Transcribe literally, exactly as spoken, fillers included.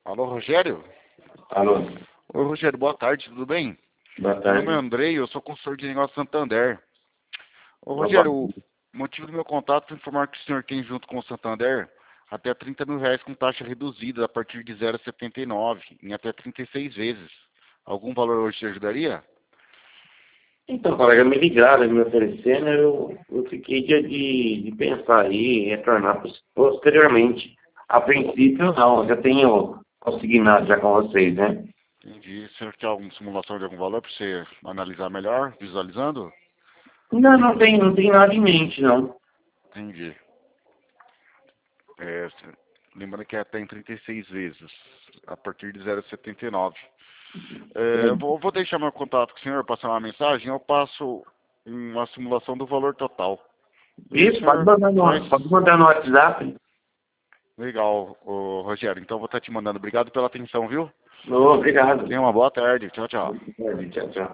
Alô, Rogério? Alô, Oi, Rogério, boa tarde, tudo bem? boa Meu nome é tarde. Andrei, eu sou consultor de negócios Santander. Ô, Opa. Rogério, o motivo do meu contato é informar que o senhor tem junto com o Santander até trinta mil reais com taxa reduzida a partir de zero vírgula setenta e nove em até trinta e seis vezes. Algum valor hoje te ajudaria? Então, colega, me ligaram, me oferecendo, eu, eu fiquei de, de, de pensar aí, retornar pos- posteriormente. A princípio, não, já tenho consignado já com vocês, né? Entendi. O senhor quer alguma simulação de algum valor para você analisar melhor, visualizando? Não, não tem, não tem nada em mente, não. Entendi. É, lembrando que é até em trinta e seis vezes, a partir de zero vírgula setenta e nove. É, eu vou, vou deixar meu contato com o senhor, passar uma mensagem, eu passo uma simulação do valor total. E aí o Isso, pode senhor mandar faz. no, pode mandar no WhatsApp. Legal, ô, Rogério. Então eu vou estar te mandando. Obrigado pela atenção, viu? Ô, obrigado. Tenha uma boa tarde. Tchau, tchau. Tchau, tchau.